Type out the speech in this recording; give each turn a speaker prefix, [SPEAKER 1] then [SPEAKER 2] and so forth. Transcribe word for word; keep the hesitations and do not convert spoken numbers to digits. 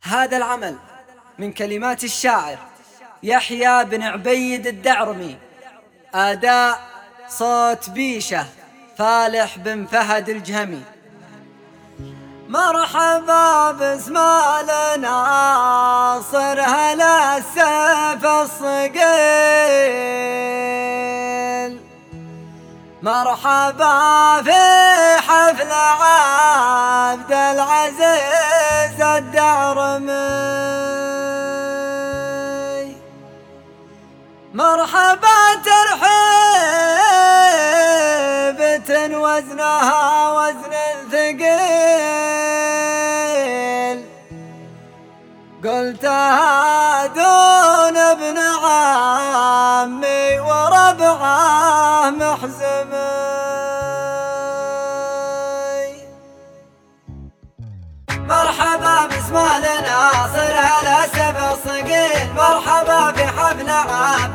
[SPEAKER 1] هذا العمل من كلمات الشاعر يحيى بن عبيد الدعرمي، أداء صوت بيشه فالح بن فهد الجهمي. مرحبا باسماعيل ناصر هلا السيف الصقيل، مرحبا في حفل عبد العزيز الدعرمي، مرحبا ترحيبة وزنها وزن ثقيل، قلتها دون ابن عمي وربعه محزمي. مرحبا باسماعيل ناصر على سبع صقيل، مرحبا في حفل عبد